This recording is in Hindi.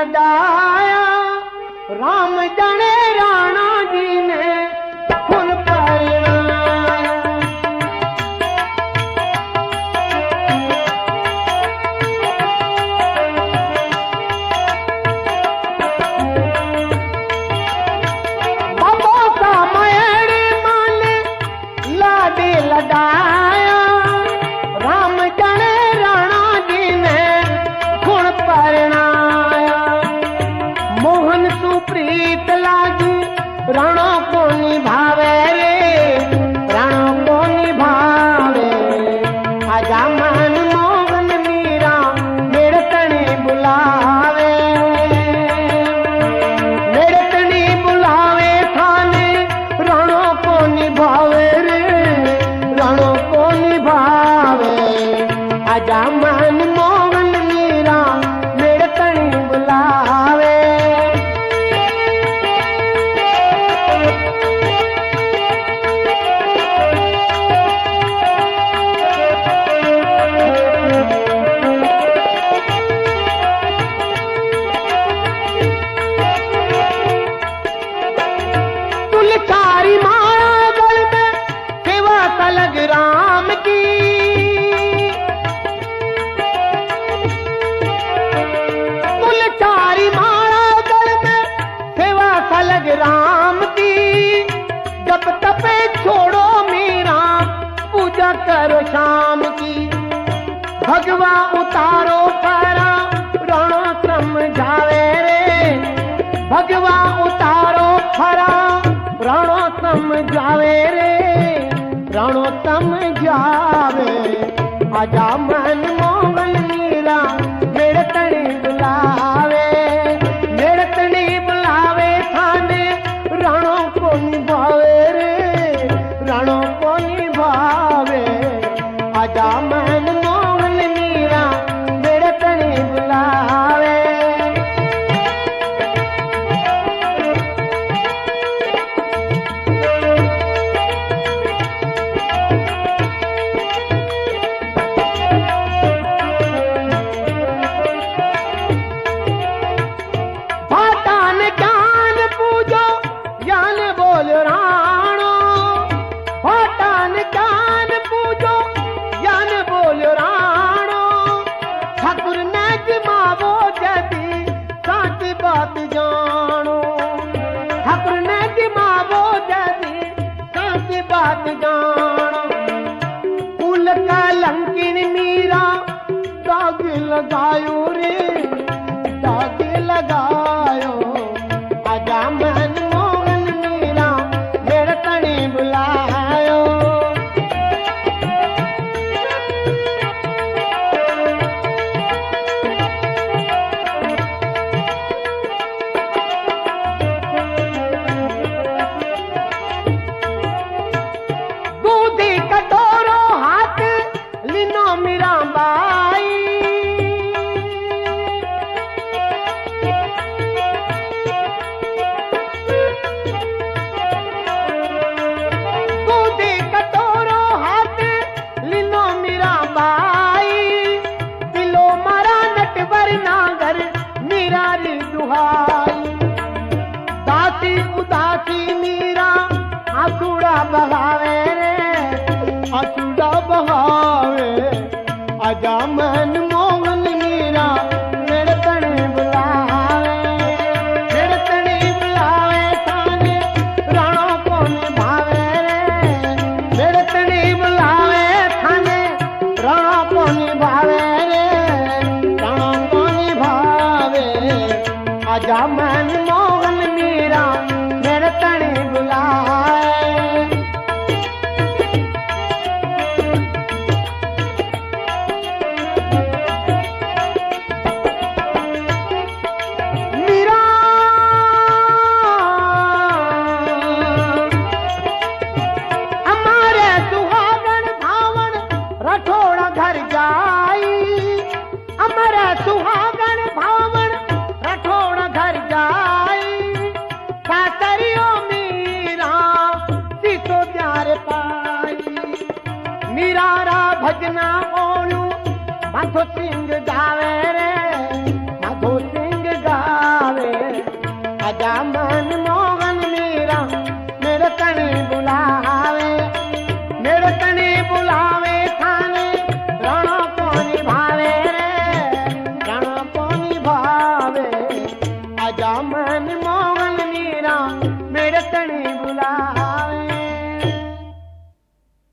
लदाया राम जने राणा जी ने फुल परनाया। बाबो का मयड़ी माले लाडे लदाया राम जने राणा जी ने फुल परनाया। मोहन सुप्रीत लागी राणो को निभावे रे राणो को निभावे। आजा मन मोहन मीरा मेरे तने बुलावे, मेरे तने बुलावे थाने राणो को निभावे रे राणो को निभावे। आजा मन मोहन मीरा मेरे तने बुलावे। तुलकारी माया गल में सेवा तलग राम की। तुलकारी माया गल में सेवा तलग राम की। जब तपे छोड़ो मीरा पूजा करो शाम की। भगवा उतारो परा राणो समझावे रे। भगवा उतारो फरा राणो समझावे रे राणो समझावे। आजा मन मोहन मीरा मेरे तने बुलावे, मेरे तने बुलावे थाने राणो को निभावे रे राणो को निभावे। आजा मन मोहन मीरा मेरे तने बुलावे। भाटान ज्ञान पूजो ज्ञान बोल राणो। भाटान ज्ञान पूजो ज्ञान बोल राणो। ठाकुर ने जमावो जदी साची बात जानो। ठाकुर ने जमावो जदी साची बात जानो। कुल कलंकिन मीरा दाग लगायो रे दाग लगायो। आजा मन मोहन मीरा मेरे तने बुलायो। दूधी कटोरो हाथ लिनो मीरा बाई। दूधी कटोरो हाथ लिनो मीरा बाई। दिलो मारा नटवर नागर मीरा री दुहाई। दासी उदासी मीरा आंसुड़ा बहावे रे आंसुड़ा बहावे। आजा मन मोहन मीरा मेरे तने बुलावे, मेरे तने बुलावे थाने राणो को निभावे रे। मेरे तने बुलावे थाने राणो को निभावे रे राणो को निभावे। आजा मन मोहन मीरा मेरे तने बुलावे। मीरा हमारे सुहागन भावन रठोड़ा घर जाई। हमारे सुहागन भावन रठोड़ा घर जाई। सातरियो मीरा सीतो प्यार पाई। मीरा रा भजना ओलू माथो सिंह गावे